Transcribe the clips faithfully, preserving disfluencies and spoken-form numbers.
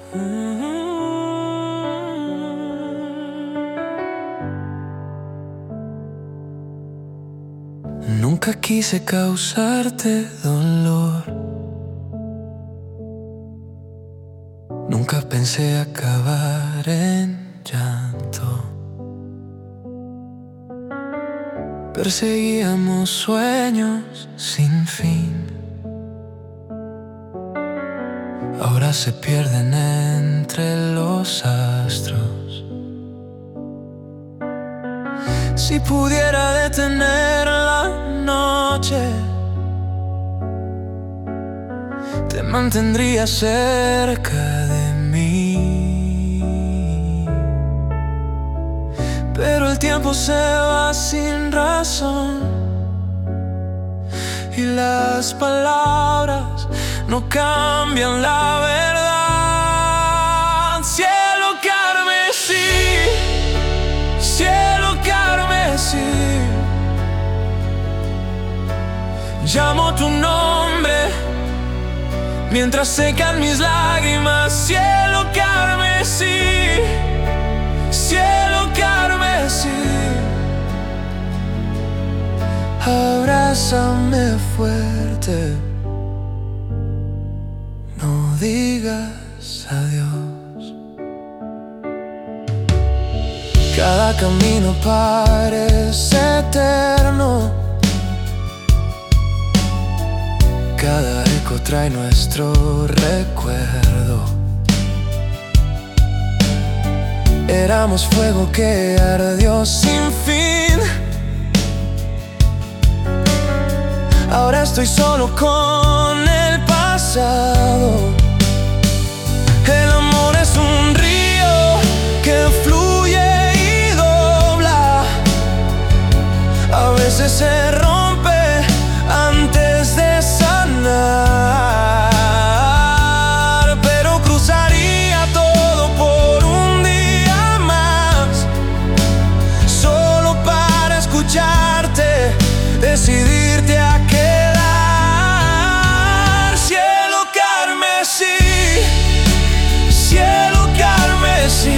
Nunca quise causarte dolor, nunca pensé acabar en llanto. Perseguíamos sueños sin fin, ahora se pierden entre los astros. Si pudiera detener la noche, te mantendría cerca de mí. Pero el tiempo se va sin razón y las palabras no cambian la verdad. Cielo carmesí, cielo carmesí, llamo tu nombre mientras secan mis lágrimas. Cielo carmesí, cielo carmesí, abrázame fuerte, no digas adiós. Cada camino parece eterno, cada eco trae nuestro recuerdo. Éramos fuego que ardió sin fin, ahora estoy solo con el pasado. El amor es un río que fluye y dobla, a veces se rompe antes de sanar, pero cruzaría todo por un día más, solo para escucharte, decidirte a quedar. Cielo carmesí, cielo carmesí,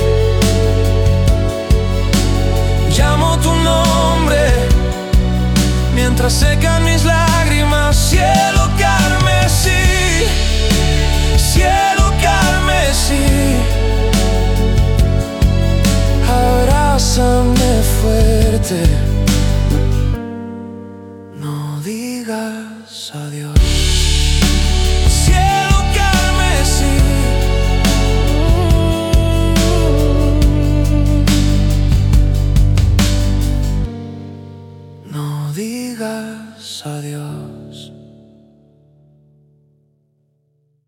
llamo tu nombre mientras secan mis lágrimas. Cielo carmesí, cielo carmesí, abrázame fuerte, no digas adiós. Cielo carmesí, no digas adiós.